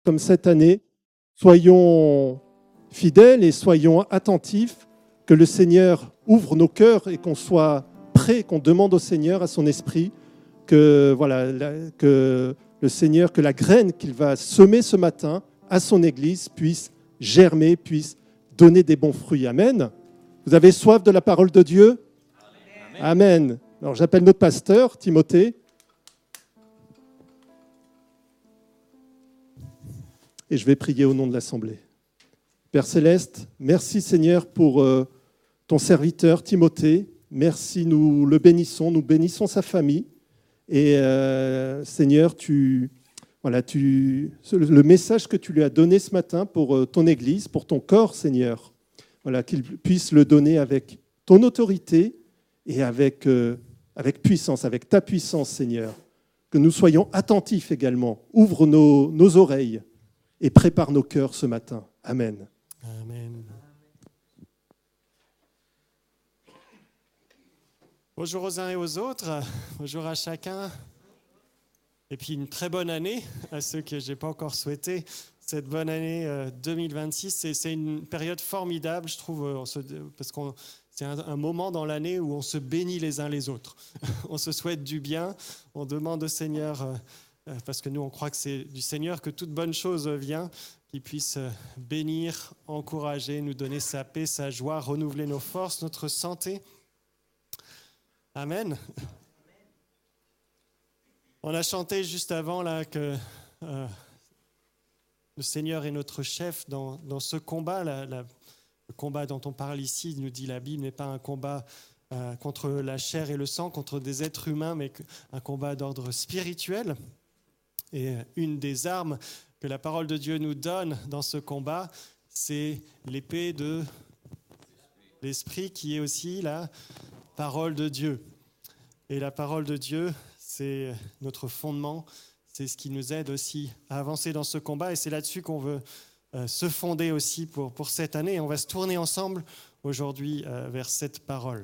comme cette année, soyons fidèles et soyons attentifs, que le Seigneur ouvre nos cœurs et qu'on soit prêts, qu'on demande au Seigneur, à son esprit, que, que le Seigneur, que la graine qu'il va semer ce matin à son Église puisse germer, puisse donner des bons fruits. Amen. Vous avez soif de la parole de Dieu ? Amen. Amen. Alors j'appelle notre pasteur, Timothée. Et je vais prier au nom de l'Assemblée. Père Céleste, merci Seigneur pour ton serviteur Timothée. Merci, nous le bénissons, nous bénissons sa famille. Et Seigneur, le message que tu lui as donné ce matin pour ton Église, pour ton corps, Seigneur, qu'il puisse le donner avec ton autorité et avec puissance, avec ta puissance, Seigneur. Que nous soyons attentifs également. Ouvre nos oreilles et prépare nos cœurs ce matin. Amen. Amen. Bonjour aux uns et aux autres, bonjour à chacun. Et puis une très bonne année à ceux que je n'ai pas encore souhaité. Cette bonne année 2026, c'est une période formidable, je trouve, parce que c'est un moment dans l'année où on se bénit les uns les autres. On se souhaite du bien, on demande au Seigneur, parce que nous on croit que c'est du Seigneur que toute bonne chose vient, qu'il puisse bénir, encourager, nous donner sa paix, sa joie, renouveler nos forces, notre santé. Amen. On a chanté juste avant là que le Seigneur est notre chef dans ce combat. Le combat dont on parle ici, nous dit la Bible, n'est pas un combat contre la chair et le sang, contre des êtres humains, mais un combat d'ordre spirituel. Et une des armes que la parole de Dieu nous donne dans ce combat, c'est l'épée de l'Esprit qui est aussi la parole de Dieu. Et la parole de Dieu, c'est notre fondement, c'est ce qui nous aide aussi à avancer dans ce combat. Et c'est là-dessus qu'on veut se fonder aussi pour cette année. Et on va se tourner ensemble aujourd'hui vers cette parole.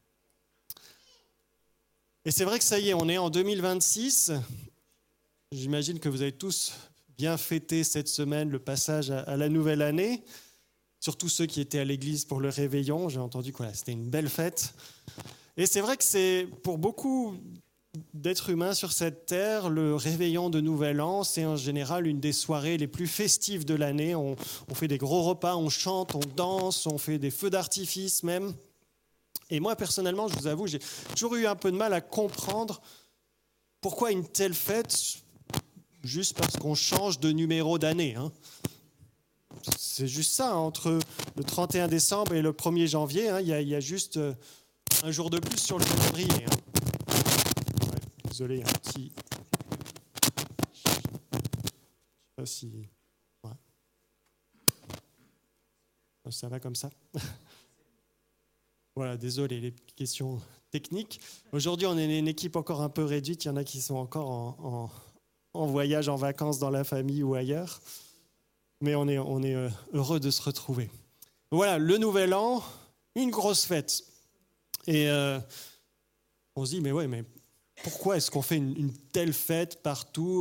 Et c'est vrai que ça y est, on est en 2026. J'imagine que vous avez tous bien fêté cette semaine le passage à la nouvelle année. Surtout ceux qui étaient à l'église pour le réveillon. J'ai entendu que c'était une belle fête. Et c'est vrai que c'est pour beaucoup d'êtres humains sur cette terre, le réveillon de Nouvel An, c'est en général une des soirées les plus festives de l'année. On fait des gros repas, on chante, on danse, on fait des feux d'artifice même. Et moi, personnellement, je vous avoue, j'ai toujours eu un peu de mal à comprendre pourquoi une telle fête, juste parce qu'on change de numéro d'année. C'est juste ça, entre le 31 décembre et le 1er janvier, il y a juste un jour de plus sur le calendrier. Ouais, désolé, si... Je sais pas si... Ouais. Ça va comme ça. Voilà, désolé, les questions techniques. Aujourd'hui, on est une équipe encore un peu réduite. Il y en a qui sont encore en voyage, en vacances dans la famille ou ailleurs. Mais on est heureux de se retrouver. Voilà, le Nouvel An, une grosse fête. Et on se dit, mais pourquoi est-ce qu'on fait une telle fête partout ?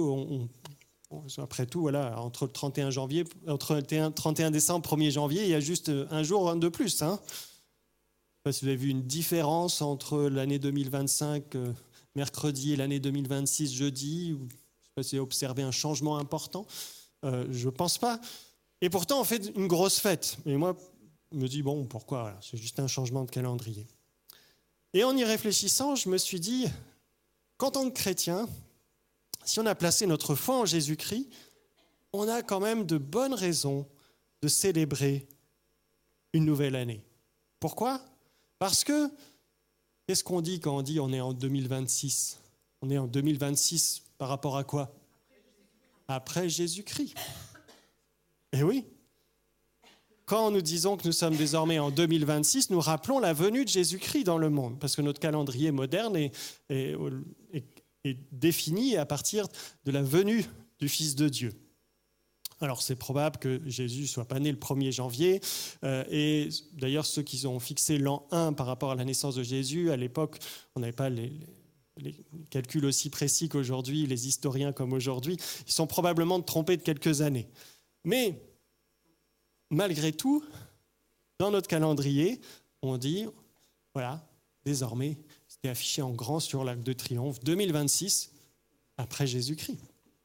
Après tout, voilà, entre le 31 décembre, 1er janvier, il y a juste un jour de plus. Je ne sais pas si vous avez vu une différence entre l'année 2025, mercredi, et l'année 2026, jeudi. Je ne sais pas si vous avez observé un changement important. Je ne pense pas. Et pourtant, on fait une grosse fête. Et moi, je me dis, bon, pourquoi ? Voilà, c'est juste un changement de calendrier. Et en y réfléchissant, je me suis dit qu'en tant que chrétien, si on a placé notre foi en Jésus-Christ, on a quand même de bonnes raisons de célébrer une nouvelle année. Pourquoi ? Parce que, qu'est-ce qu'on dit quand on dit on est en 2026 ? On est en 2026 par rapport à quoi ? Après Jésus-Christ. Eh oui. Quand nous disons que nous sommes désormais en 2026, nous rappelons la venue de Jésus-Christ dans le monde, parce que notre calendrier moderne est défini à partir de la venue du Fils de Dieu. Alors c'est probable que Jésus ne soit pas né le 1er janvier, et d'ailleurs ceux qui ont fixé l'an 1 par rapport à la naissance de Jésus, à l'époque on n'avait pas les calculs aussi précis qu'aujourd'hui, les historiens comme aujourd'hui, ils sont probablement trompés de quelques années. Mais malgré tout, dans notre calendrier, on dit, voilà, désormais, c'était affiché en grand sur l'Arc de Triomphe, 2026, après Jésus-Christ.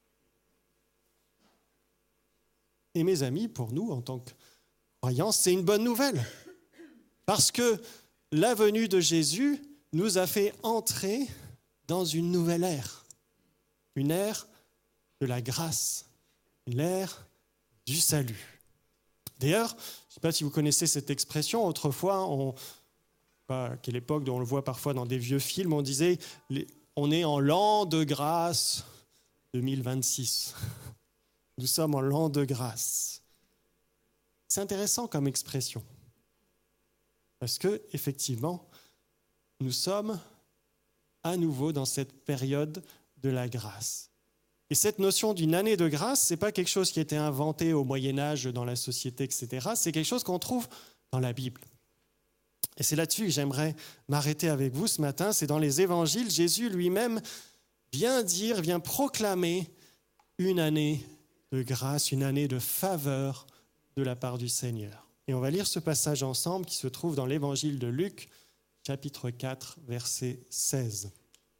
Et mes amis, pour nous, en tant que croyants, c'est une bonne nouvelle. Parce que la venue de Jésus nous a fait entrer dans une nouvelle ère. Une ère de la grâce, une ère du salut. D'ailleurs, je ne sais pas si vous connaissez cette expression, autrefois, à quelle époque, on le voit parfois dans des vieux films, on disait on est en l'an de grâce 2026. Nous sommes en l'an de grâce. C'est intéressant comme expression. Parce que, effectivement, nous sommes à nouveau dans cette période de la grâce. Et cette notion d'une année de grâce, ce n'est pas quelque chose qui a été inventé au Moyen-Âge dans la société, etc. C'est quelque chose qu'on trouve dans la Bible. Et c'est là-dessus que j'aimerais m'arrêter avec vous ce matin. C'est dans les évangiles, Jésus lui-même vient proclamer une année de grâce, une année de faveur de la part du Seigneur. Et on va lire ce passage ensemble qui se trouve dans l'évangile de Luc, chapitre 4, verset 16.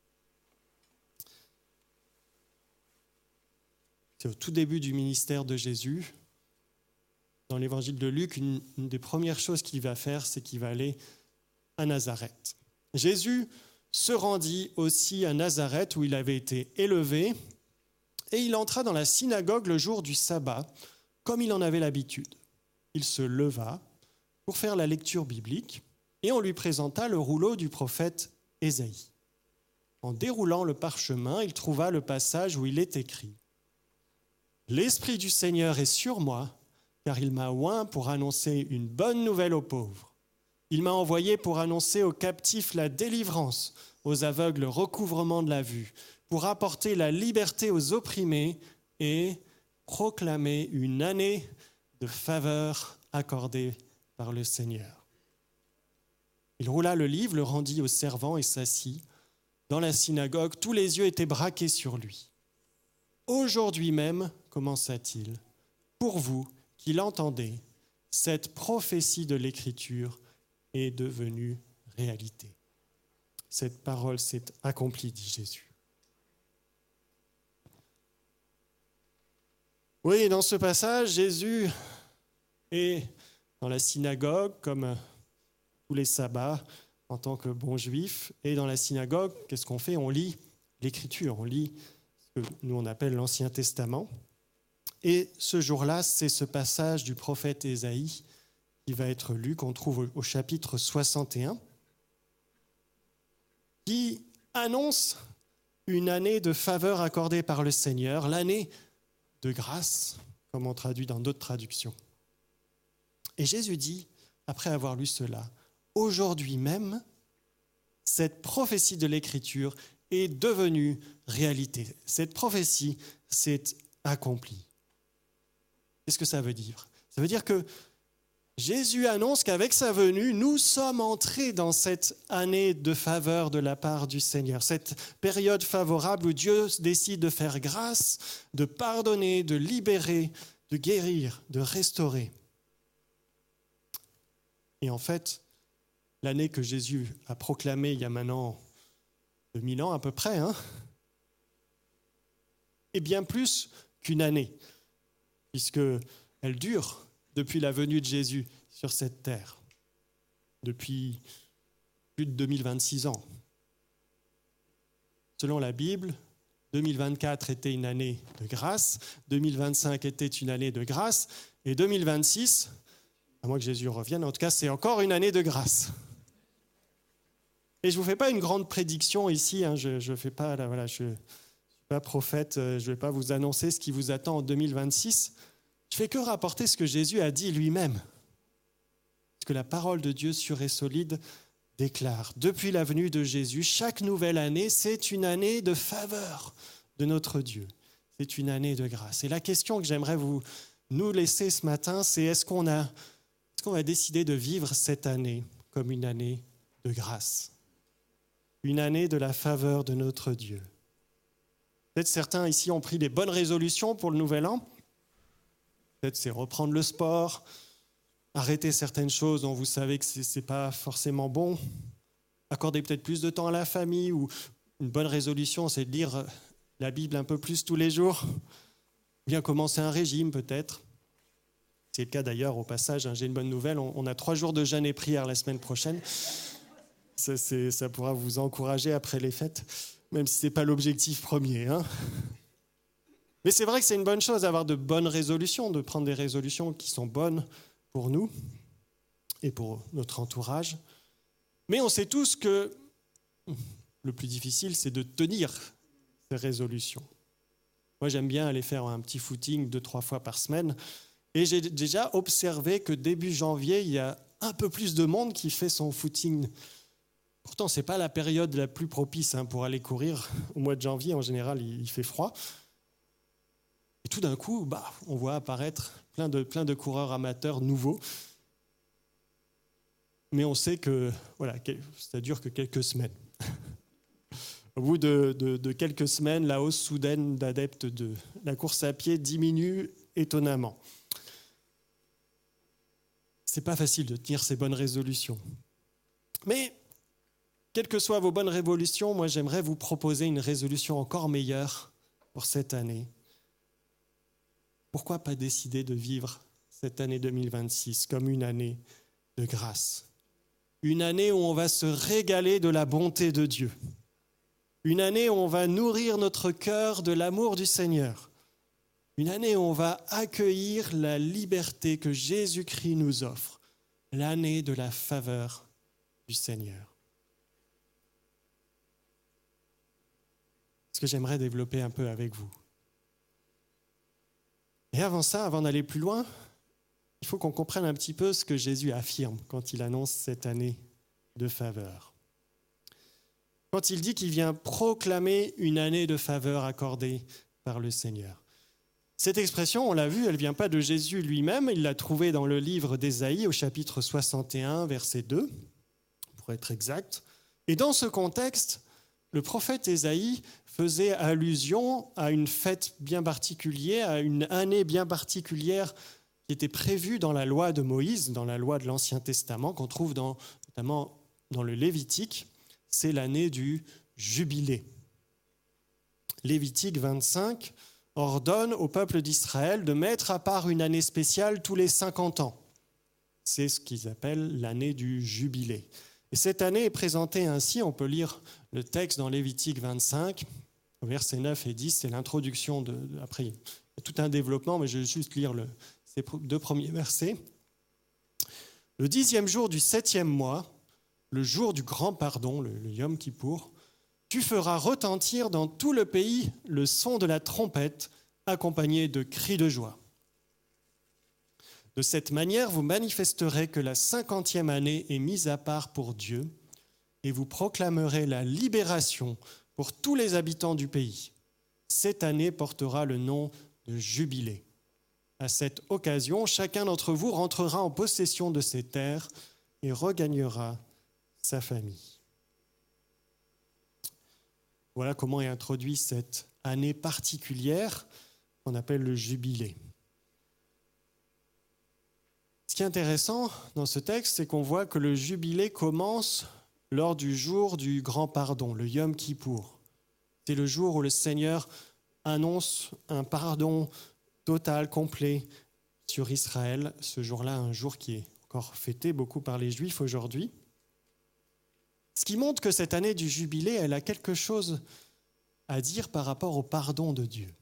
C'est au tout début du ministère de Jésus. Dans l'évangile de Luc, une des premières choses qu'il va faire, c'est qu'il va aller à Nazareth. Jésus se rendit aussi à Nazareth où il avait été élevé et il entra dans la synagogue le jour du sabbat, comme il en avait l'habitude. Il se leva pour faire la lecture biblique et on lui présenta le rouleau du prophète Ésaïe. En déroulant le parchemin, il trouva le passage où il est écrit « L'Esprit du Seigneur est sur moi, car il m'a oint pour annoncer une bonne nouvelle aux pauvres. Il m'a envoyé pour annoncer aux captifs la délivrance, aux aveugles le recouvrement de la vue, pour apporter la liberté aux opprimés et proclamer une année de faveur accordée par le Seigneur. » Il roula le livre, le rendit au servant et s'assit. Dans la synagogue, tous les yeux étaient braqués sur lui. « Aujourd'hui même, commença-t-il, pour vous qui l'entendez, cette prophétie de l'Écriture est devenue réalité. » Cette parole s'est accomplie, dit Jésus. Oui, dans ce passage, Jésus est dans la synagogue, comme tous les sabbats, en tant que bon juif. Et dans la synagogue, qu'est-ce qu'on fait ? On lit l'Écriture, on lit ce que nous on appelle l'Ancien Testament. Et ce jour-là, c'est ce passage du prophète Ésaïe qui va être lu, qu'on trouve au chapitre 61, qui annonce une année de faveur accordée par le Seigneur, l'année de grâce, comme on traduit dans d'autres traductions. Et Jésus dit, après avoir lu cela, « Aujourd'hui même, cette prophétie de l'Écriture est devenue réalité. » Cette prophétie s'est accomplie. Qu'est-ce que ça veut dire ? Ça veut dire que Jésus annonce qu'avec sa venue, nous sommes entrés dans cette année de faveur de la part du Seigneur, cette période favorable où Dieu décide de faire grâce, de pardonner, de libérer, de guérir, de restaurer. Et en fait, l'année que Jésus a proclamée il y a maintenant 2000 ans à peu près, est bien plus qu'une année, puisqu'elle dure depuis la venue de Jésus sur cette terre, depuis plus de 2026 ans. Selon la Bible, 2024 était une année de grâce, 2025 était une année de grâce, et 2026, à moins que Jésus revienne, en tout cas, c'est encore une année de grâce. Et je ne vous fais pas une grande prédiction ici, je fais pas, je suis pas prophète, je ne vais pas vous annoncer ce qui vous attend en 2026. Je fais que rapporter ce que Jésus a dit lui-même. Ce que la parole de Dieu sûre et solide déclare. Depuis la venue de Jésus, chaque nouvelle année, c'est une année de faveur de notre Dieu. C'est une année de grâce. Et la question que j'aimerais nous laisser ce matin, c'est est-ce qu'on va décider de vivre cette année comme une année de grâce ? une année de la faveur de notre Dieu. Peut-être certains ici ont pris des bonnes résolutions pour le nouvel an. Peut-être c'est reprendre le sport, arrêter certaines choses dont vous savez que ce n'est pas forcément bon, accorder peut-être plus de temps à la famille, ou une bonne résolution, c'est de lire la Bible un peu plus tous les jours, bien commencer un régime peut-être. C'est le cas d'ailleurs au passage, j'ai une bonne nouvelle, on a 3 jours de jeûne et prière la semaine prochaine. Ça pourra vous encourager après les fêtes, même si ce n'est pas l'objectif premier. Mais c'est vrai que c'est une bonne chose d'avoir de bonnes résolutions, de prendre des résolutions qui sont bonnes pour nous et pour notre entourage. Mais on sait tous que le plus difficile, c'est de tenir ces résolutions. Moi, j'aime bien aller faire un petit footing 2-3 fois par semaine. Et j'ai déjà observé que début janvier, il y a un peu plus de monde qui fait son footing. Pourtant, ce n'est pas la période la plus propice pour aller courir. Au mois de janvier, en général, il fait froid. Et tout d'un coup, on voit apparaître plein de coureurs amateurs nouveaux. Mais on sait que ça dure que quelques semaines. Au bout de quelques semaines, la hausse soudaine d'adeptes de la course à pied diminue étonnamment. C'est pas facile de tenir ces bonnes résolutions. Mais, quelles que soient vos bonnes résolutions, moi j'aimerais vous proposer une résolution encore meilleure pour cette année. Pourquoi pas décider de vivre cette année 2026 comme une année de grâce? Une année où on va se régaler de la bonté de Dieu. Une année où on va nourrir notre cœur de l'amour du Seigneur. Une année où on va accueillir la liberté que Jésus-Christ nous offre. L'année de la faveur du Seigneur. Ce que j'aimerais développer un peu avec vous. Et avant ça, avant d'aller plus loin, il faut qu'on comprenne un petit peu ce que Jésus affirme quand il annonce cette année de faveur. Quand il dit qu'il vient proclamer une année de faveur accordée par le Seigneur. Cette expression, on l'a vu, elle ne vient pas de Jésus lui-même, il l'a trouvée dans le livre d'Ésaïe au chapitre 61, verset 2, pour être exact. Et dans ce contexte, le prophète Ésaïe faisait allusion à une fête bien particulière, à une année bien particulière qui était prévue dans la loi de Moïse, dans la loi de l'Ancien Testament, qu'on trouve notamment dans le Lévitique. C'est l'année du Jubilé. Lévitique 25 ordonne au peuple d'Israël de mettre à part une année spéciale tous les 50 ans. C'est ce qu'ils appellent l'année du Jubilé. Et cette année est présentée ainsi, on peut lire le texte dans Lévitique 25, versets 9 et 10, c'est l'introduction, après il y a tout un développement, mais je vais juste lire ces 2 premiers versets. Le 10e jour du 7e mois, le jour du grand pardon, le Yom Kippour, tu feras retentir dans tout le pays le son de la trompette accompagné de cris de joie. De cette manière, vous manifesterez que la 50e année est mise à part pour Dieu et vous proclamerez la libération pour tous les habitants du pays. Cette année portera le nom de Jubilé. À cette occasion, chacun d'entre vous rentrera en possession de ses terres et regagnera sa famille. Voilà comment est introduite cette année particulière qu'on appelle le Jubilé. Ce qui est intéressant dans ce texte, c'est qu'on voit que le Jubilé commence lors du jour du grand pardon, le Yom Kippour. C'est le jour où le Seigneur annonce un pardon total, complet sur Israël. Ce jour-là, un jour qui est encore fêté beaucoup par les Juifs aujourd'hui. Ce qui montre que cette année du Jubilé, elle a quelque chose à dire par rapport au pardon de Dieu.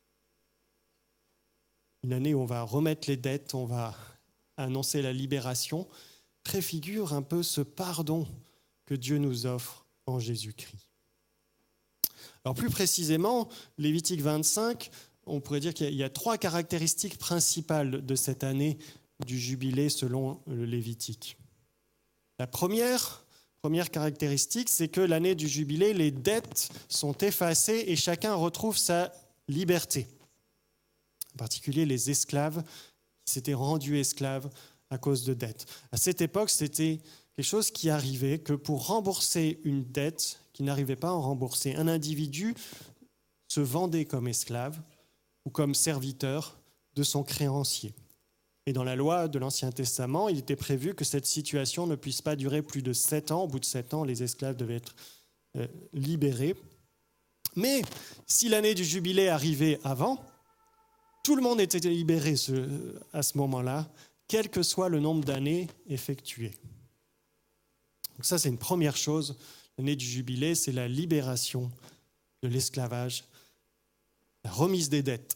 Une année où on va remettre les dettes, on va annoncer la libération, préfigure un peu ce pardon que Dieu nous offre en Jésus-Christ. Alors plus précisément, Lévitique 25, on pourrait dire qu'il y a 3 caractéristiques principales de cette année du Jubilé selon le Lévitique. La première caractéristique, c'est que l'année du Jubilé, les dettes sont effacées et chacun retrouve sa liberté. En particulier les esclaves qui s'étaient rendus esclaves à cause de dettes. À cette époque, c'était quelque chose qui arrivait, que pour rembourser une dette qui n'arrivait pas à en rembourser. Un individu se vendait comme esclave ou comme serviteur de son créancier. Et dans la loi de l'Ancien Testament, il était prévu que cette situation ne puisse pas durer plus de 7 ans. Au bout de 7 ans, les esclaves devaient être libérés. Mais si l'année du jubilé arrivait avant, tout le monde était libéré à ce moment-là, quel que soit le nombre d'années effectuées. Donc ça, c'est une première chose. L'année du jubilé, c'est la libération de l'esclavage, la remise des dettes.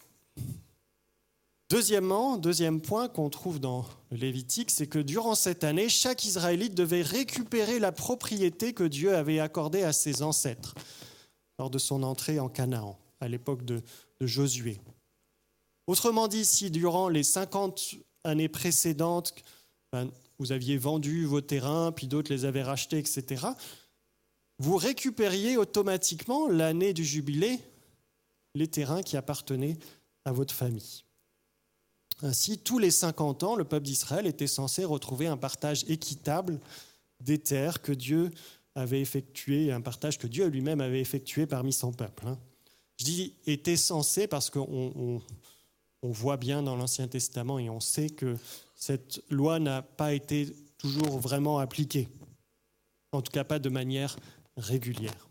Deuxième point qu'on trouve dans le Lévitique, c'est que durant cette année, chaque Israélite devait récupérer la propriété que Dieu avait accordée à ses ancêtres lors de son entrée en Canaan, à l'époque de Josué. Autrement dit, si durant les 50 années précédentes, vous aviez vendu vos terrains, puis d'autres les avaient rachetés, etc., vous récupériez automatiquement l'année du jubilé les terrains qui appartenaient à votre famille. Ainsi, tous les 50 ans, le peuple d'Israël était censé retrouver un partage équitable des terres que Dieu avait effectué, un partage que Dieu lui-même avait effectué parmi son peuple. Je dis « était censé » parce qu'on voit bien dans l'Ancien Testament et on sait que cette loi n'a pas été toujours vraiment appliquée, en tout cas pas de manière régulière.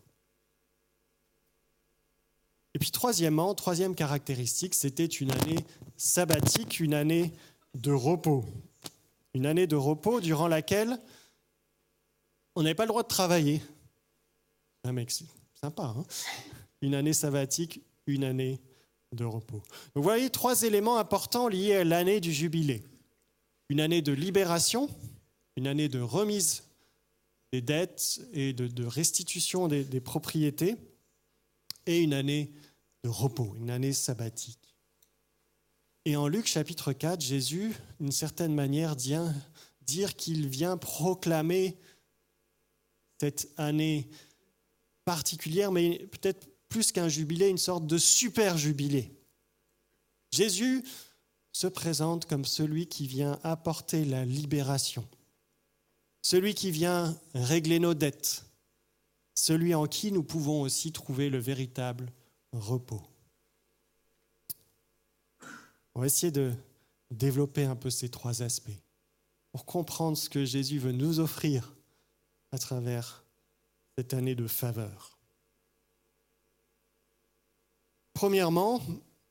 Et puis troisième caractéristique, c'était une année sabbatique, une année de repos. Une année de repos durant laquelle on n'avait pas le droit de travailler. Un mec, c'est sympa, hein ? Une année sabbatique, une année de repos. Donc vous voyez 3 éléments importants liés à l'année du jubilé. Une année de libération, une année de remise des dettes et de restitution des propriétés, et une année de repos, une année sabbatique. Et en Luc chapitre 4, Jésus, d'une certaine manière, dire qu'il vient proclamer cette année particulière, mais peut-être plus qu'un jubilé, une sorte de super jubilé. Jésus se présente comme celui qui vient apporter la libération, celui qui vient régler nos dettes, celui en qui nous pouvons aussi trouver le véritable repos. On va essayer de développer un peu ces 3 aspects pour comprendre ce que Jésus veut nous offrir à travers cette année de faveur. Premièrement,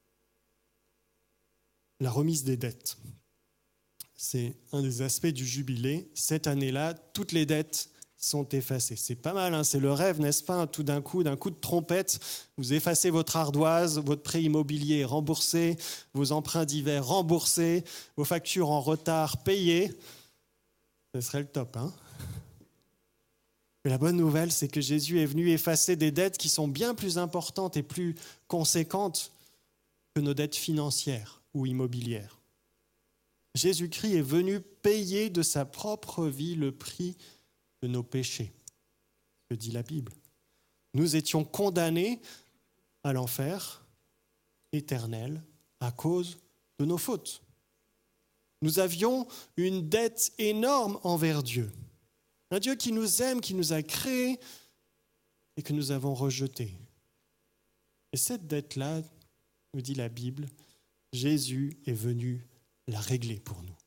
la remise des dettes. C'est un des aspects du jubilé. Cette année-là, toutes les dettes sont effacées. C'est pas mal, hein, c'est le rêve, n'est-ce pas ? Tout d'un coup de trompette, vous effacez votre ardoise, votre prêt immobilier remboursé, vos emprunts divers remboursés, vos factures en retard payées. Ce serait le top, hein ? Mais la bonne nouvelle, c'est que Jésus est venu effacer des dettes qui sont bien plus importantes et plus conséquentes que nos dettes financières ou immobilières. Jésus-Christ est venu payer de sa propre vie le prix de nos péchés, que dit la Bible. Nous étions condamnés à l'enfer éternel à cause de nos fautes. Nous avions une dette énorme envers Dieu. Un Dieu qui nous aime, qui nous a créés et que nous avons rejeté. Et cette dette-là, nous dit la Bible, Jésus est venu la régler pour nous.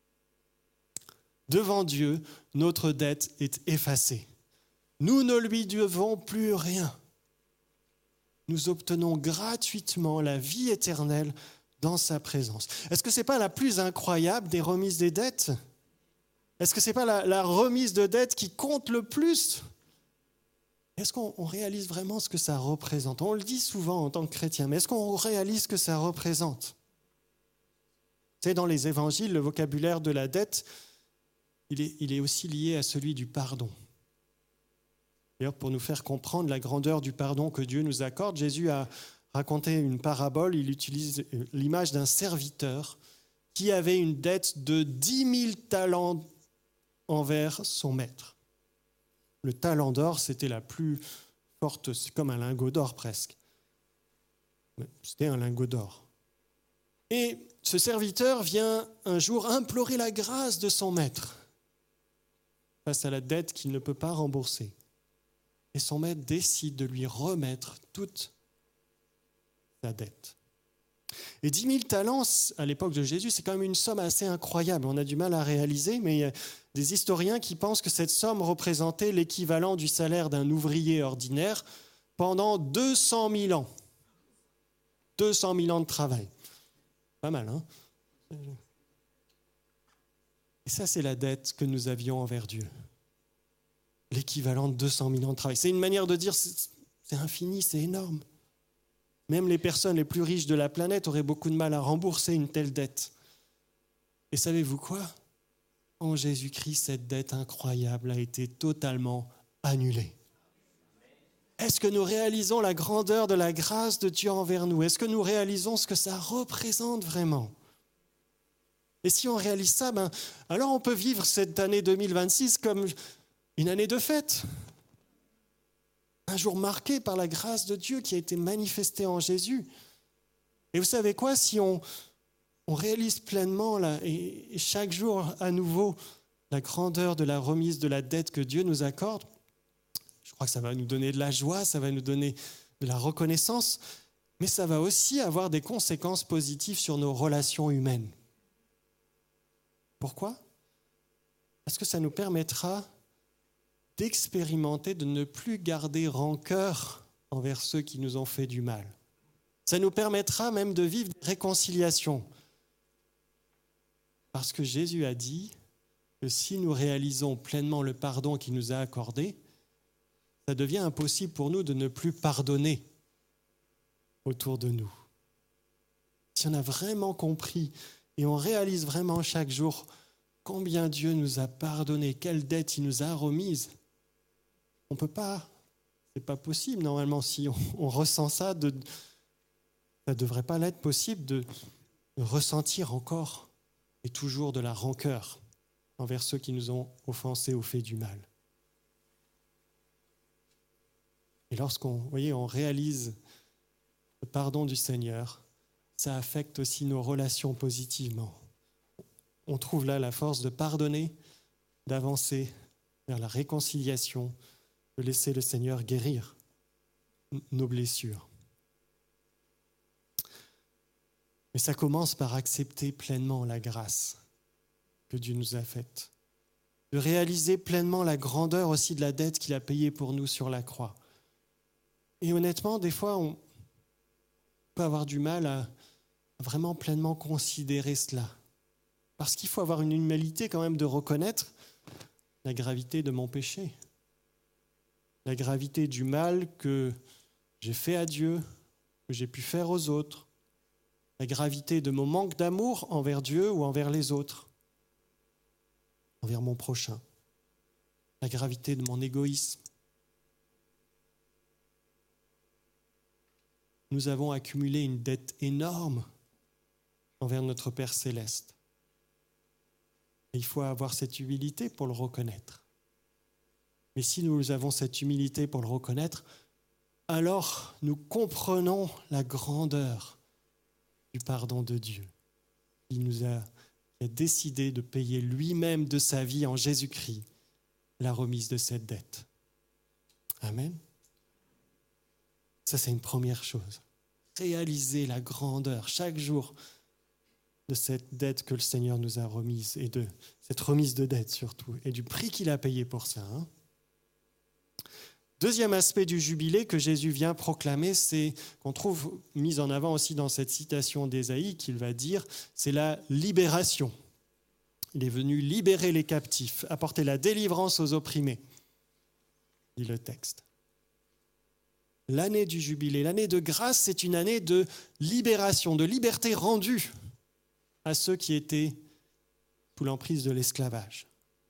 Devant Dieu, notre dette est effacée. Nous ne lui devons plus rien. Nous obtenons gratuitement la vie éternelle dans sa présence. Est-ce que ce n'est pas la plus incroyable des remises des dettes ? Est-ce que ce n'est pas la remise de dettes qui compte le plus ? Est-ce qu'on réalise vraiment ce que ça représente ? On le dit souvent en tant que chrétien, mais est-ce qu'on réalise ce que ça représente ? Vous savez, dans les évangiles, le vocabulaire de la dette, il est aussi lié à celui du pardon. D'ailleurs, pour nous faire comprendre la grandeur du pardon que Dieu nous accorde, Jésus a raconté une parabole. Il utilise l'image d'un serviteur qui avait une dette de 10 000 talents envers son maître. Le talent d'or, c'était la plus forte, c'est comme un lingot d'or presque. C'était un lingot d'or. Et ce serviteur vient un jour implorer la grâce de son maître face à la dette qu'il ne peut pas rembourser. Et son maître décide de lui remettre toute sa dette. Et 10 000 talents, à l'époque de Jésus, c'est quand même une somme assez incroyable. On a du mal à réaliser, mais il y a des historiens qui pensent que cette somme représentait l'équivalent du salaire d'un ouvrier ordinaire pendant 200 000 ans. 200 000 ans de travail. Pas mal, hein? Et ça, c'est la dette que nous avions envers Dieu. L'équivalent de 200 000 ans de travail. C'est une manière de dire, c'est infini, c'est énorme. Même les personnes les plus riches de la planète auraient beaucoup de mal à rembourser une telle dette. Et savez-vous quoi? En Jésus-Christ, cette dette incroyable a été totalement annulée. Est-ce que nous réalisons la grandeur de la grâce de Dieu envers nous? Est-ce que nous réalisons ce que ça représente vraiment? Et si on réalise ça, alors on peut vivre cette année 2026 comme une année de fête. Un jour marqué par la grâce de Dieu qui a été manifestée en Jésus. Et vous savez quoi, si on réalise pleinement là, et chaque jour à nouveau la grandeur de la remise de la dette que Dieu nous accorde, je crois que ça va nous donner de la joie, ça va nous donner de la reconnaissance, mais ça va aussi avoir des conséquences positives sur nos relations humaines. Pourquoi? Parce que ça nous permettra d'expérimenter, de ne plus garder rancœur envers ceux qui nous ont fait du mal. Ça nous permettra même de vivre des réconciliations. Parce que Jésus a dit que si nous réalisons pleinement le pardon qu'il nous a accordé, ça devient impossible pour nous de ne plus pardonner autour de nous. Si on a vraiment compris et on réalise vraiment chaque jour combien Dieu nous a pardonné, quelle dette il nous a remise, on ne peut pas, c'est pas possible normalement si on ressent ça, ça ne devrait pas l'être possible de ressentir encore et toujours de la rancœur envers ceux qui nous ont offensés ou fait du mal. Et lorsqu'on on réalise le pardon du Seigneur, ça affecte aussi nos relations positivement. On trouve là la force de pardonner, d'avancer vers la réconciliation, de laisser le Seigneur guérir nos blessures. Mais ça commence par accepter pleinement la grâce que Dieu nous a faite, de réaliser pleinement la grandeur aussi de la dette qu'il a payée pour nous sur la croix. Et honnêtement, des fois, on peut avoir du mal à vraiment pleinement considérer cela. Parce qu'il faut avoir une humilité quand même de reconnaître la gravité de mon péché, la gravité du mal que j'ai fait à Dieu, que j'ai pu faire aux autres, la gravité de mon manque d'amour envers Dieu ou envers les autres, envers mon prochain, la gravité de mon égoïsme. Nous avons accumulé une dette énorme envers notre Père céleste. Et il faut avoir cette humilité pour le reconnaître. Mais si nous avons cette humilité pour le reconnaître, alors nous comprenons la grandeur du pardon de Dieu. Il a décidé de payer lui-même de sa vie en Jésus-Christ la remise de cette dette. Amen. Ça, c'est une première chose. Réaliser la grandeur chaque jour de cette dette que le Seigneur nous a remise et de cette remise de dette surtout et du prix qu'il a payé pour ça. Deuxième aspect du jubilé que Jésus vient proclamer, c'est qu'on trouve mis en avant aussi dans cette citation d'Ésaïe qu'il va dire, c'est la libération. Il est venu libérer les captifs, apporter la délivrance aux opprimés, dit le texte. L'année du jubilé, l'année de grâce, c'est une année de libération, de liberté rendue à ceux qui étaient sous l'emprise de l'esclavage.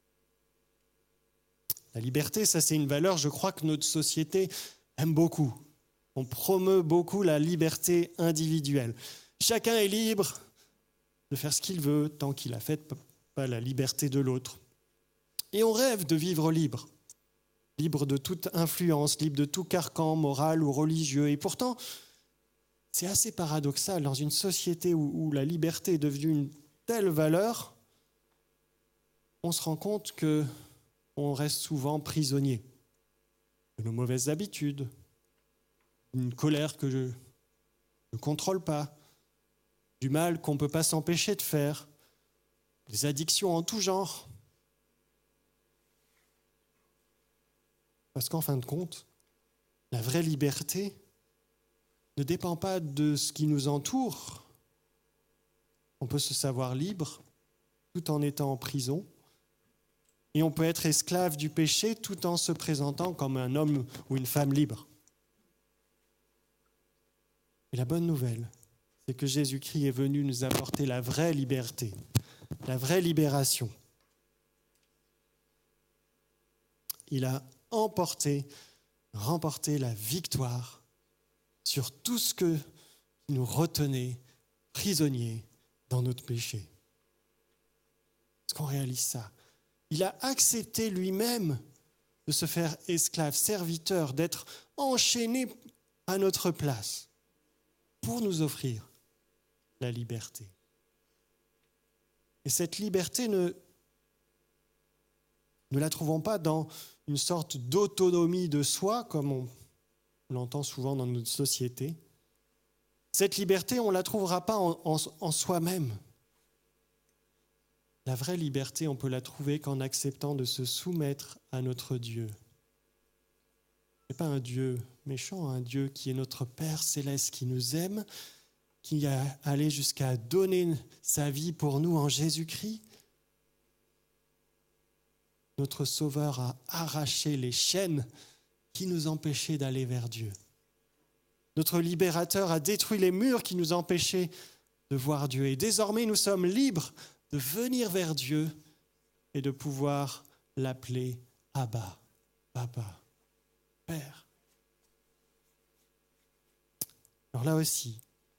La liberté, ça c'est une valeur, je crois que notre société aime beaucoup. On promeut beaucoup la liberté individuelle. Chacun est libre de faire ce qu'il veut tant qu'il n'affecte pas la liberté de l'autre. Et on rêve de vivre libre. Libre de toute influence, libre de tout carcan moral ou religieux. Et pourtant, c'est assez paradoxal. Dans une société où la liberté est devenue une telle valeur, on se rend compte qu'on reste souvent prisonnier de nos mauvaises habitudes, une colère que je ne contrôle pas, du mal qu'on ne peut pas s'empêcher de faire, des addictions en tout genre. Parce qu'en fin de compte, la vraie liberté ne dépend pas de ce qui nous entoure. On peut se savoir libre tout en étant en prison. Et on peut être esclave du péché tout en se présentant comme un homme ou une femme libre. Et la bonne nouvelle, c'est que Jésus-Christ est venu nous apporter la vraie liberté, la vraie libération. Il a remporté la victoire sur tout ce qui nous retenait prisonniers dans notre péché. Est-ce qu'on réalise ça? Il a accepté lui-même de se faire esclave, serviteur, d'être enchaîné à notre place pour nous offrir la liberté. Et cette liberté, ne la trouvons pas dans une sorte d'autonomie de soi, comme on l'entend souvent dans notre société. Cette liberté, on ne la trouvera pas en soi-même. La vraie liberté, on peut la trouver qu'en acceptant de se soumettre à notre Dieu. Ce n'est pas un Dieu méchant, un Dieu qui est notre Père céleste, qui nous aime, qui a allé jusqu'à donner sa vie pour nous en Jésus-Christ. Notre Sauveur a arraché les chaînes qui nous empêchaient d'aller vers Dieu. Notre Libérateur a détruit les murs qui nous empêchaient de voir Dieu. Et désormais, nous sommes libres de venir vers Dieu et de pouvoir l'appeler Abba, Papa, Père. Alors là aussi,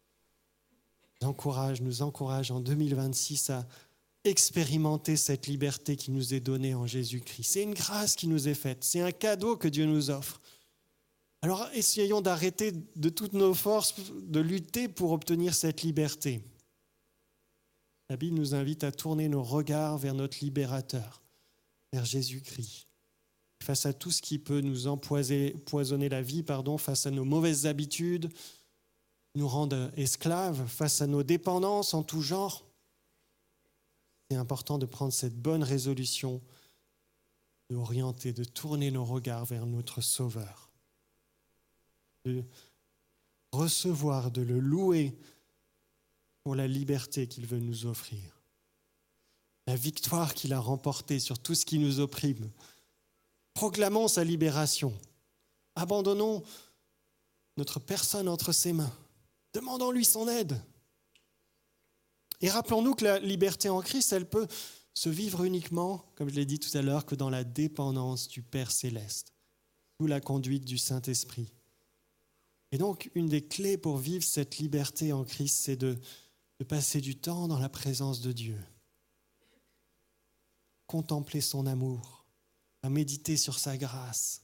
nous encourage en 2026 à expérimenter cette liberté qui nous est donnée en Jésus-Christ. C'est une grâce qui nous est faite, c'est un cadeau que Dieu nous offre. Alors essayons d'arrêter de toutes nos forces de lutter pour obtenir cette liberté. La Bible nous invite à tourner nos regards vers notre libérateur, vers Jésus-Christ. Face à tout ce qui peut nous empoisonner la vie, face à nos mauvaises habitudes, nous rendre esclaves, face à nos dépendances en tout genre, c'est important de prendre cette bonne résolution, d'orienter, de tourner nos regards vers notre Sauveur, de recevoir, de le louer pour la liberté qu'il veut nous offrir, la victoire qu'il a remportée sur tout ce qui nous opprime. Proclamons sa libération. Abandonnons notre personne entre ses mains. Demandons-lui son aide. Et rappelons-nous que la liberté en Christ, elle peut se vivre uniquement, comme je l'ai dit tout à l'heure, que dans la dépendance du Père céleste, sous la conduite du Saint-Esprit. Et donc, une des clés pour vivre cette liberté en Christ, c'est de passer du temps dans la présence de Dieu, contempler son amour, à méditer sur sa grâce.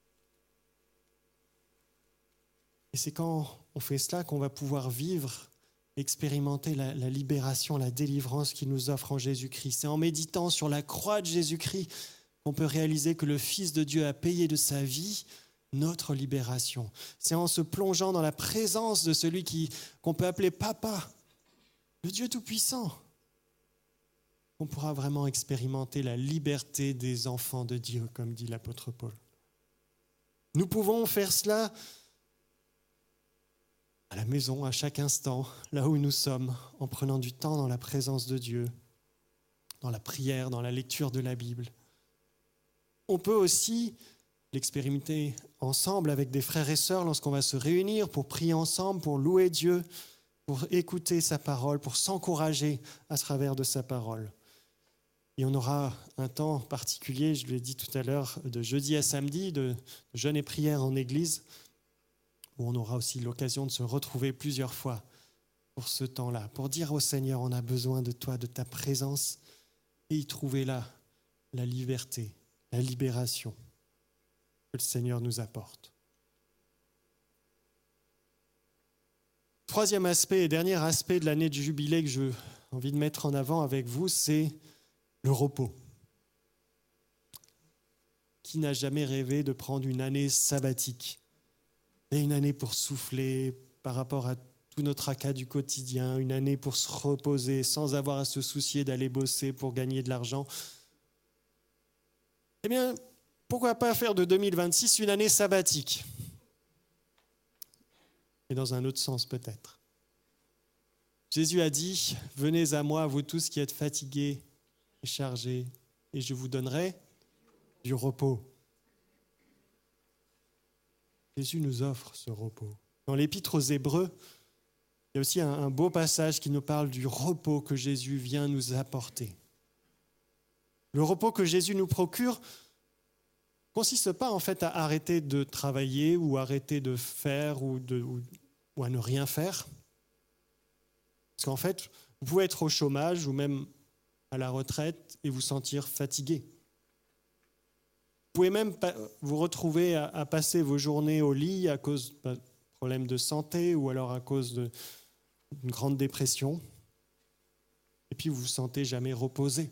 Et c'est quand on fait cela qu'on va pouvoir vivre, expérimenter la libération, la délivrance qu'il nous offre en Jésus-Christ. C'est en méditant sur la croix de Jésus-Christ qu'on peut réaliser que le Fils de Dieu a payé de sa vie notre libération. C'est en se plongeant dans la présence de celui qu'on peut appeler Papa, le Dieu Tout-Puissant, qu'on pourra vraiment expérimenter la liberté des enfants de Dieu, comme dit l'apôtre Paul. Nous pouvons faire cela à la maison, à chaque instant, là où nous sommes, en prenant du temps dans la présence de Dieu, dans la prière, dans la lecture de la Bible. On peut aussi l'expérimenter ensemble avec des frères et sœurs lorsqu'on va se réunir pour prier ensemble, pour louer Dieu, pour écouter sa parole, pour s'encourager à travers de sa parole. Et on aura un temps particulier, je l'ai dit tout à l'heure, de jeudi à samedi, de jeûne et prière en église, où on aura aussi l'occasion de se retrouver plusieurs fois pour ce temps-là, pour dire au Seigneur, on a besoin de toi, de ta présence, et y trouver là la liberté, la libération que le Seigneur nous apporte. Troisième aspect et dernier aspect de l'année du jubilé que j'ai envie de mettre en avant avec vous, c'est le repos. qui n'a jamais rêvé de prendre une année sabbatique? Et une année pour souffler par rapport à tout notre tracas du quotidien, une année pour se reposer sans avoir à se soucier d'aller bosser pour gagner de l'argent. Eh bien, pourquoi pas faire de 2026 une année sabbatique? Et dans un autre sens peut-être. Jésus a dit, « Venez à moi, vous tous qui êtes fatigués et chargés, et je vous donnerai du repos. » Jésus nous offre ce repos. Dans l'Épître aux Hébreux, il y a aussi un beau passage qui nous parle du repos que Jésus vient nous apporter. Le repos que Jésus nous procure ne consiste pas en fait à arrêter de travailler ou arrêter de faire ou à ne rien faire. Parce qu'en fait, vous pouvez être au chômage ou même à la retraite et vous sentir fatigué. Vous pouvez même vous retrouver à passer vos journées au lit à cause de problèmes de santé ou alors à cause d'une grande dépression. Et puis vous vous sentez jamais reposé.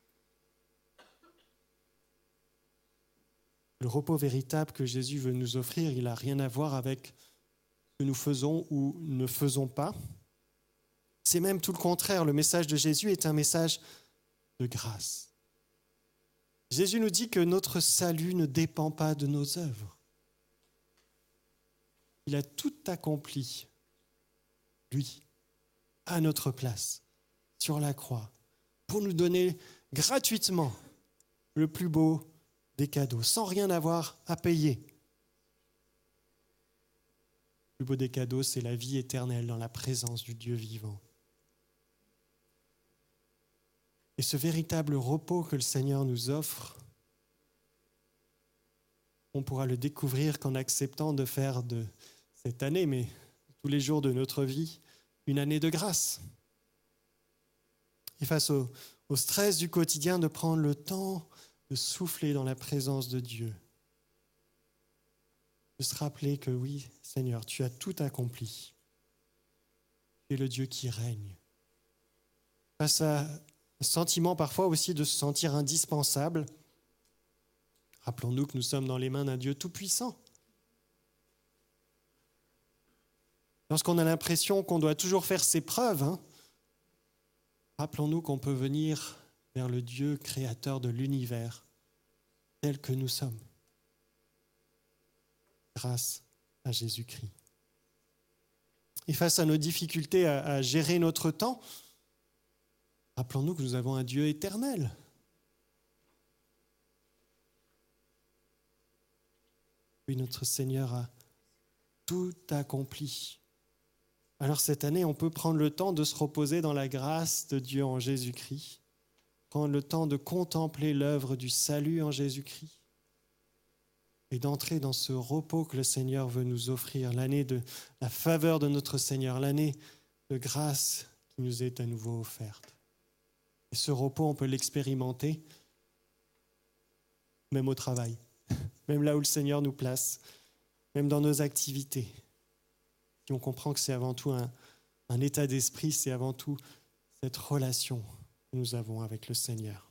Le repos véritable que Jésus veut nous offrir, il n'a rien à voir avec ce que nous faisons ou ne faisons pas. C'est même tout le contraire. Le message de Jésus est un message de grâce. Jésus nous dit que notre salut ne dépend pas de nos œuvres. Il a tout accompli, lui, à notre place, sur la croix, pour nous donner gratuitement le plus beau des cadeaux, sans rien avoir à payer. Le plus beau des cadeaux, c'est la vie éternelle dans la présence du Dieu vivant. Et ce véritable repos que le Seigneur nous offre, on pourra le découvrir qu'en acceptant de faire de cette année, mais tous les jours de notre vie, une année de grâce. Et face au stress du quotidien, de prendre le temps de souffler dans la présence de Dieu. De se rappeler que oui, Seigneur, tu as tout accompli. Tu es le Dieu qui règne. Face à un sentiment parfois aussi de se sentir indispensable, rappelons-nous que nous sommes dans les mains d'un Dieu tout-puissant. Lorsqu'on a l'impression qu'on doit toujours faire ses preuves, rappelons-nous qu'on peut venir vers le Dieu créateur de l'univers, tel que nous sommes, grâce à Jésus-Christ. Et face à nos difficultés à gérer notre temps, rappelons-nous que nous avons un Dieu éternel. Oui, notre Seigneur a tout accompli. Alors cette année, on peut prendre le temps de se reposer dans la grâce de Dieu en Jésus-Christ, prendre le temps de contempler l'œuvre du salut en Jésus-Christ et d'entrer dans ce repos que le Seigneur veut nous offrir, l'année de la faveur de notre Seigneur, l'année de grâce qui nous est à nouveau offerte. Et ce repos, on peut l'expérimenter même au travail, même là où le Seigneur nous place, même dans nos activités. Et on comprend que c'est avant tout un état d'esprit, c'est avant tout cette relation que nous avons avec le Seigneur.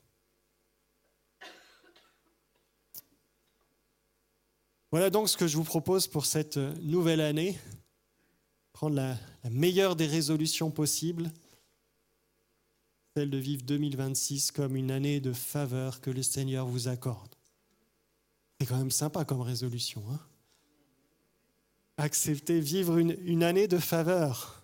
Voilà donc ce que je vous propose pour cette nouvelle année. Prendre la meilleure des résolutions possibles, celle de vivre 2026 comme une année de faveur que le Seigneur vous accorde. C'est quand même sympa comme résolution, hein ? Accepter, vivre une année de faveur.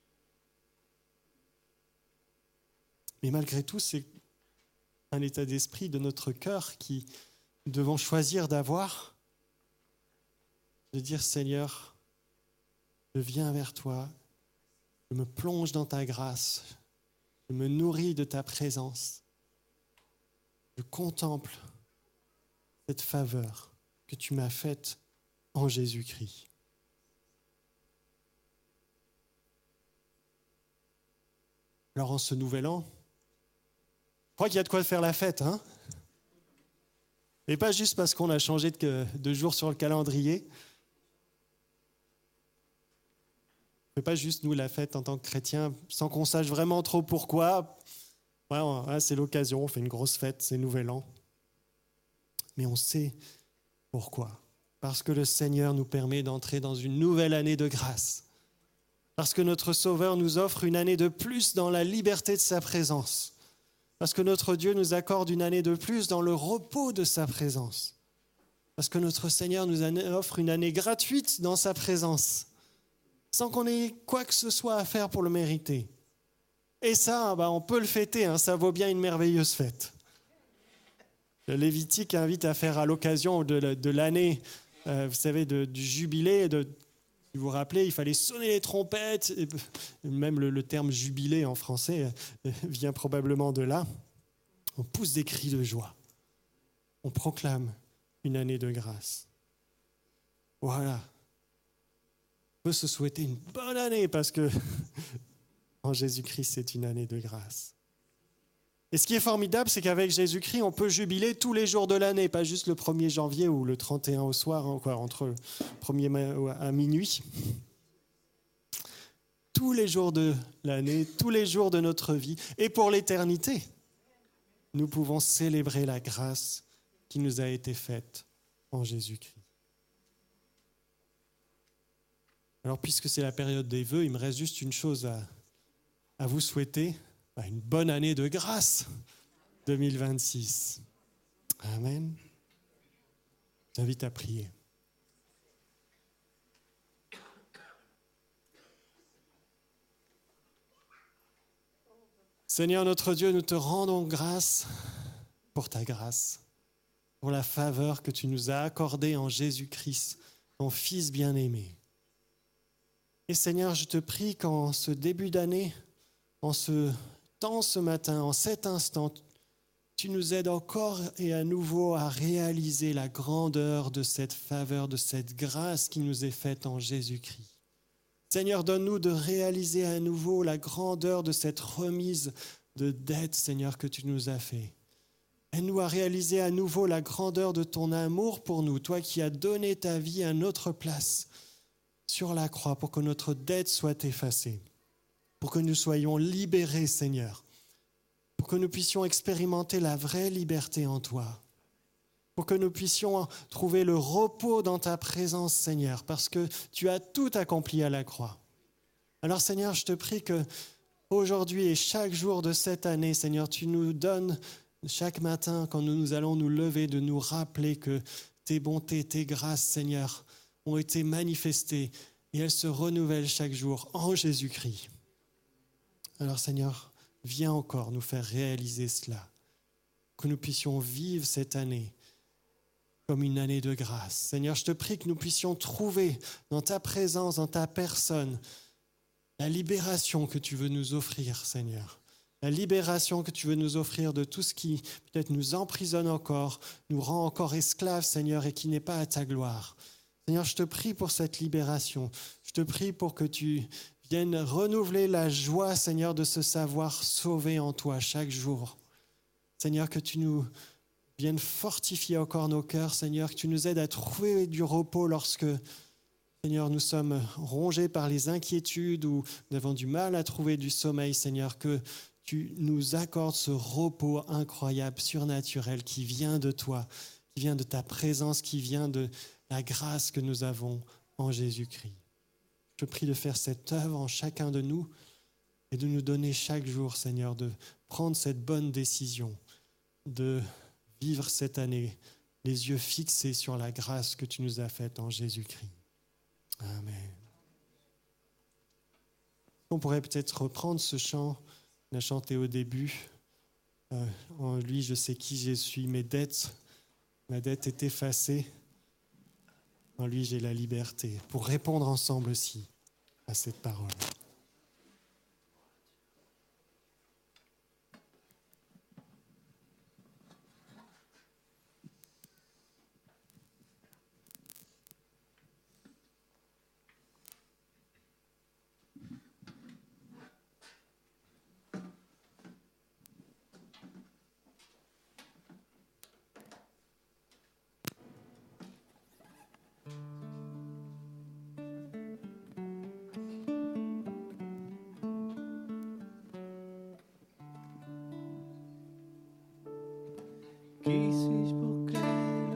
Mais malgré tout, c'est un état d'esprit de notre cœur qui nous devons choisir d'avoir, de dire Seigneur, je viens vers toi, je me plonge dans ta grâce, je me nourris de ta présence, je contemple cette faveur que tu m'as faite en Jésus-Christ. Alors en ce nouvel an, je crois qu'il y a de quoi faire la fête, hein ? Et pas juste parce qu'on a changé de jour sur le calendrier. On ne fait pas juste nous la fête en tant que chrétiens, sans qu'on sache vraiment trop pourquoi. Ouais, c'est l'occasion, on fait une grosse fête, c'est Nouvel An. Mais on sait pourquoi. Parce que le Seigneur nous permet d'entrer dans une nouvelle année de grâce. Parce que notre Sauveur nous offre une année de plus dans la liberté de sa présence. Parce que notre Dieu nous accorde une année de plus dans le repos de sa présence. Parce que notre Seigneur nous offre une année gratuite dans sa présence, sans qu'on ait quoi que ce soit à faire pour le mériter. Et ça, on peut le fêter, ça vaut bien une merveilleuse fête. Le Lévitique invite à faire à l'occasion de l'année, vous savez, du jubilé, si vous vous rappelez, il fallait sonner les trompettes, et même le terme jubilé en français vient probablement de là. On pousse des cris de joie, on proclame une année de grâce. Voilà. On peut se souhaiter une bonne année parce que en Jésus-Christ, c'est une année de grâce. Et ce qui est formidable, c'est qu'avec Jésus-Christ, on peut jubiler tous les jours de l'année, pas juste le 1er janvier ou le 31 au soir, entre le 1er mai à minuit. Tous les jours de l'année, tous les jours de notre vie, et pour l'éternité, nous pouvons célébrer la grâce qui nous a été faite en Jésus-Christ. Alors, puisque c'est la période des vœux, il me reste juste une chose à vous souhaiter, une bonne année de grâce 2026. Amen. Je t'invite à prier. Seigneur notre Dieu, nous te rendons grâce pour ta grâce, pour la faveur que tu nous as accordée en Jésus-Christ, ton Fils bien-aimé. Et Seigneur, je te prie qu'en ce début d'année, en ce temps, ce matin, en cet instant, tu nous aides encore et à nouveau à réaliser la grandeur de cette faveur, de cette grâce qui nous est faite en Jésus-Christ. Seigneur, donne-nous de réaliser à nouveau la grandeur de cette remise de dette, Seigneur, que tu nous as fait. Aide-nous à réaliser à nouveau la grandeur de ton amour pour nous, toi qui as donné ta vie à notre place sur la croix pour que notre dette soit effacée, pour que nous soyons libérés, Seigneur, pour que nous puissions expérimenter la vraie liberté en toi, pour que nous puissions trouver le repos dans ta présence, Seigneur, parce que tu as tout accompli à la croix. Alors, Seigneur, je te prie que aujourd'hui et chaque jour de cette année, Seigneur, tu nous donnes chaque matin, quand nous allons nous lever, de nous rappeler que tes bontés, tes grâces, Seigneur, ont été manifestées et elles se renouvellent chaque jour en Jésus-Christ. Alors, Seigneur, viens encore nous faire réaliser cela, que nous puissions vivre cette année comme une année de grâce. Seigneur, je te prie que nous puissions trouver dans ta présence, dans ta personne, la libération que tu veux nous offrir, Seigneur. La libération que tu veux nous offrir de tout ce qui peut-être nous emprisonne encore, nous rend encore esclaves, Seigneur, et qui n'est pas à ta gloire. Seigneur, je te prie pour cette libération. Je te prie pour que tu viennes renouveler la joie, Seigneur, de se savoir sauvé en toi chaque jour. Seigneur, que tu nous viennes fortifier encore nos cœurs, Seigneur, que tu nous aides à trouver du repos lorsque, Seigneur, nous sommes rongés par les inquiétudes ou nous avons du mal à trouver du sommeil, Seigneur, que tu nous accordes ce repos incroyable, surnaturel, qui vient de toi, qui vient de ta présence, qui vient de la grâce que nous avons en Jésus-Christ. Je te prie de faire cette œuvre en chacun de nous et de nous donner chaque jour, Seigneur, de prendre cette bonne décision, de vivre cette année les yeux fixés sur la grâce que tu nous as faite en Jésus-Christ. Amen. On pourrait peut-être reprendre ce chant qu'on a chanté au début. En lui, je sais qui je suis, ma dette est effacée. En lui, j'ai la liberté. Pour répondre ensemble aussi à cette parole. Qui suis-je pour créer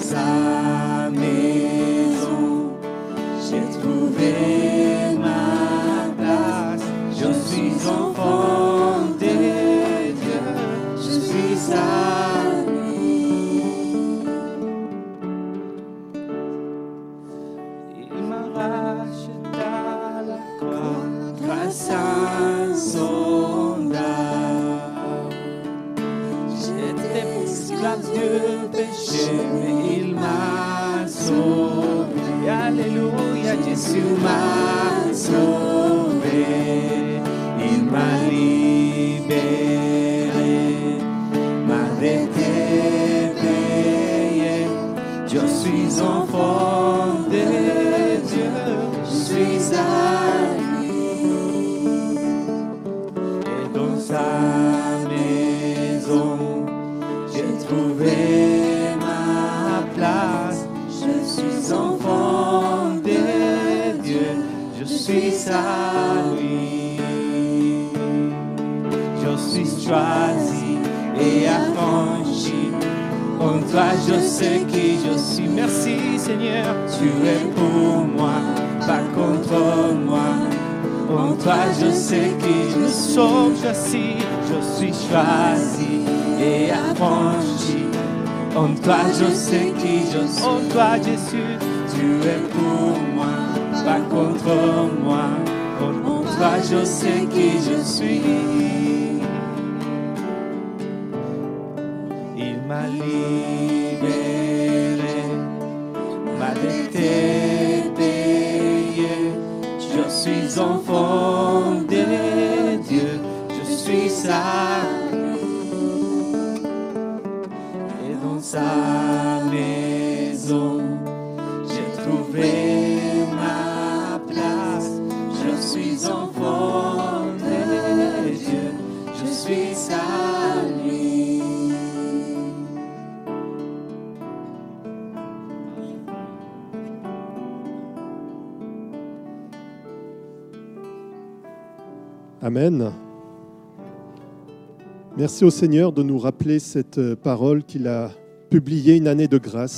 sa maison, j'ai trouvé ma place. Je suis enfant de Dieu, je suis à lui. Il m'a racheté à la croix grâce à son âme. J'étais esclave du péché, mais il m'a sauvé. Alléluia, Jésus m'a sauvé. Il m'a libéré, m'a été payé. Je suis enfant de Dieu, je suis à lui. Et dans sa maison, j'ai trouvé ma place. Je suis enfant de Dieu, je suis à lui. Je suis choisi et affranchi. En toi je sais qui je suis. Merci Seigneur, tu es pour moi, pas contre moi. En toi je sais qui nous sommes choisis. Je suis choisi et affranchi. En toi je sais qui je suis. En toi Jésus, tu es pour moi, pas contre moi. En toi je sais qui je suis. Il m'a libéré, m'a été payé. Je suis enfant de Dieu, je suis sa. Et dans sa maison, j'ai trouvé ma place. Je suis enfant de Dieu, je suis à lui. Amen. Merci au Seigneur de nous rappeler cette parole qu'il a publiée une année de grâce.